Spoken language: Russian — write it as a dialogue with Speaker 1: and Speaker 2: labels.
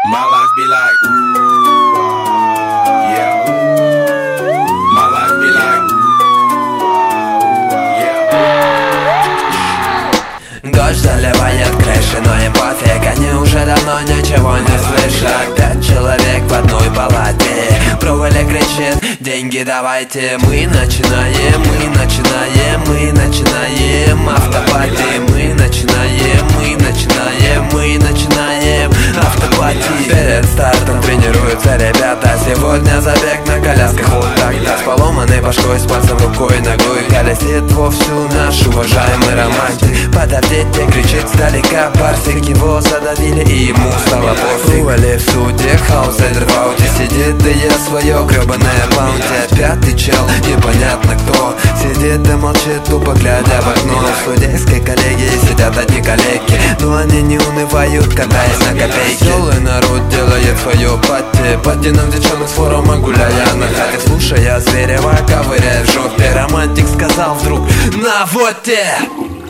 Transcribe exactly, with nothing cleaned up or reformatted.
Speaker 1: My life be like, ooh, ah, yeah. My life be like, ooh, ah, yeah.
Speaker 2: Дождь заливает крыши, но им пофиг, они уже давно ничего не слышат. Пять человек в одной палате, проволя кричит: деньги давайте. Мы начинаем, мы начинаем, мы начинаем автопати. Мы начинаем, мы начинаем, мы начинаем автопати. Перед стартом тренируются ребята. Сегодня забег на колясках вот так-то. С поломанной башкой, с пальцем, рукой, ногой колесит вовсю наш уважаемый романтик. Подождите, кричит сдалека парсик. Его задавили и ему стало пофиг. Ували в суде, хаузер в ауте сидит, да я свое гребаное баунти. Пятый чел, непонятно кто, сидит и молчит, тупо глядя в окно. В судейской коллегии сидят одни коллеги, но они не унывают, катаясь на копейки. Веселый народ делает свое пати, поддином девчонок с форума гуляя на хате. Слушая Зверева, ковыряя в жопе, романтик сказал вдруг: на вот те!